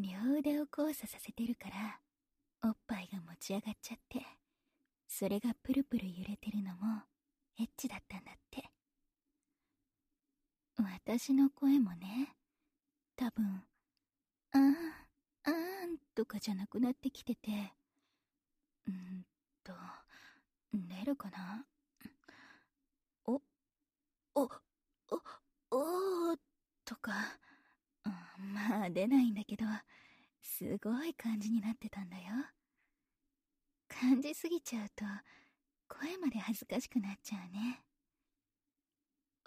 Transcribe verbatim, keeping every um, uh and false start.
両腕を交差させてるから、おっぱいが持ち上がっちゃって、それがプルプル揺れてるのもエッチだったんだって。私の声もね、多分、あーん、あーんとかじゃなくなってきてて、んーと、出るかな？お、お、お、おーとか、うん、まあ出ないんだけど、すごい感じになってたんだよ。感じすぎちゃうと、声まで恥ずかしくなっちゃうね。